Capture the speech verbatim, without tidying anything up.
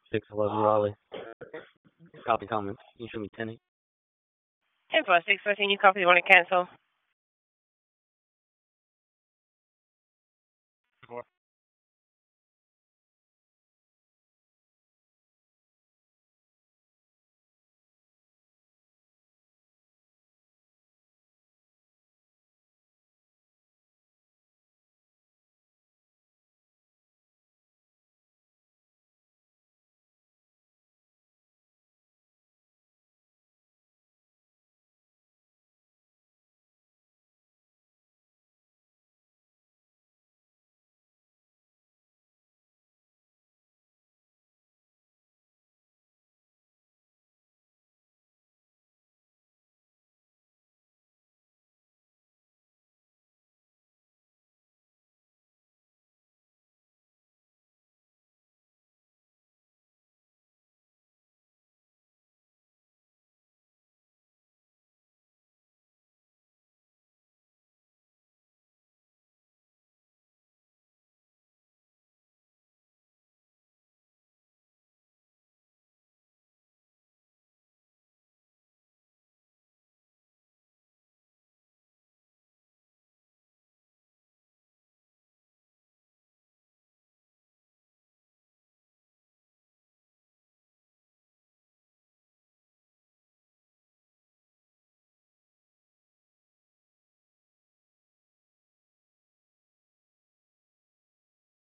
six eleven Raleigh. Copy comments. You show me ten eight. ten four six fourteen, you copy, you want to cancel?